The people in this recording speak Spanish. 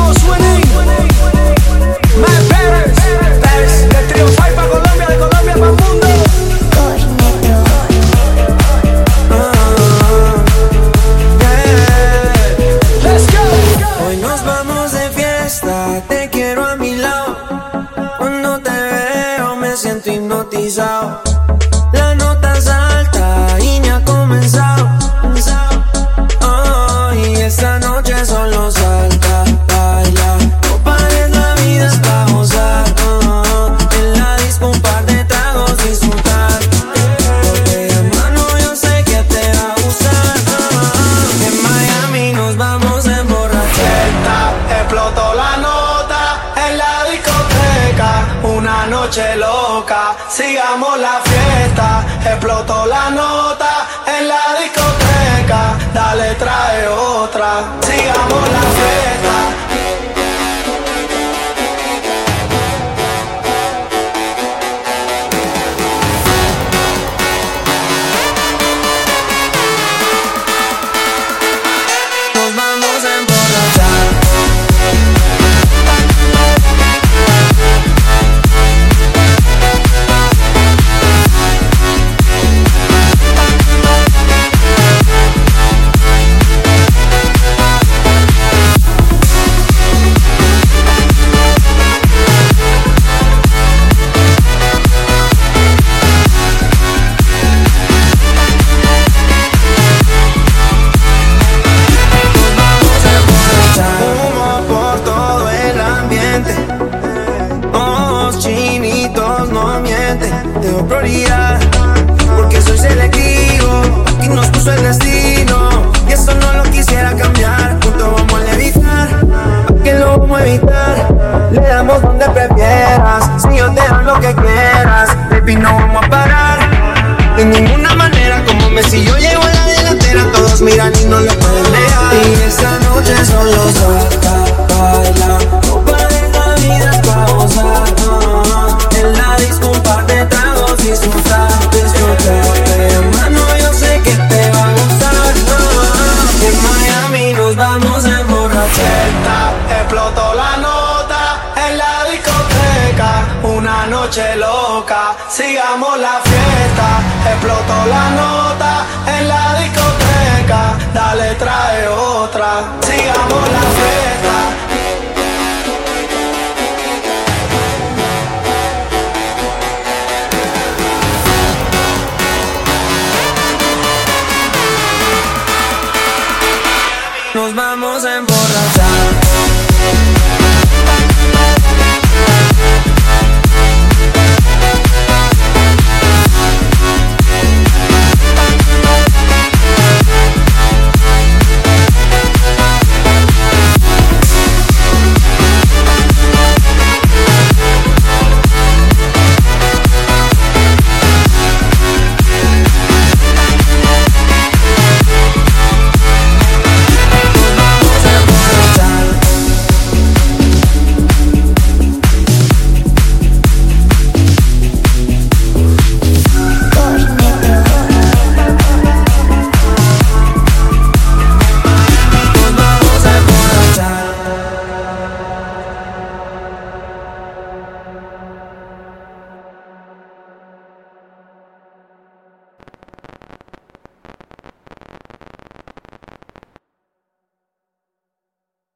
Te quiero a mi lado. Cuando te veo me siento hipnotizado. La nota es alta y me ha comenzado. Oh, y esta noche solo salta, baila. No pares, la vida es pa' gozar. En la disco un par de tragos disfrutar. Porque de mano yo sé que te va a gustar. En Miami nos vamos a emborrachar. Explotó la nota en la discoteca, una noche loca, sigamos la fiesta. Explotó la nota en la discoteca, dale trae otra, sigamos la fiesta. Nos vamos a emborrachar. Ojos chinitos no mienten, tengo prioridad, porque soy selectivo. Aquí nos puso el destino, y eso no lo quisiera cambiar. Juntos vamos a levitar, ¿pa' qué lo vamos a evitar? Le damos donde prefieras, si yo te doy lo que quieras. Baby, no vamos a parar, de ninguna manera. Como Messi yo llego a la delantera, todos miran y no lo pueden negar. Y esta noche solo salta, baila. En la disco un par de tragos, disfrutar. Hermano, yo sé que te va a gustar. En Miami nos vamos a emborrachar. Explotó la nota en la discoteca, una noche loca, sigamos la fiesta. Explotó la nota en la discoteca, dale trae otra, sigamos la fiesta. Nos vamos a emborrachar.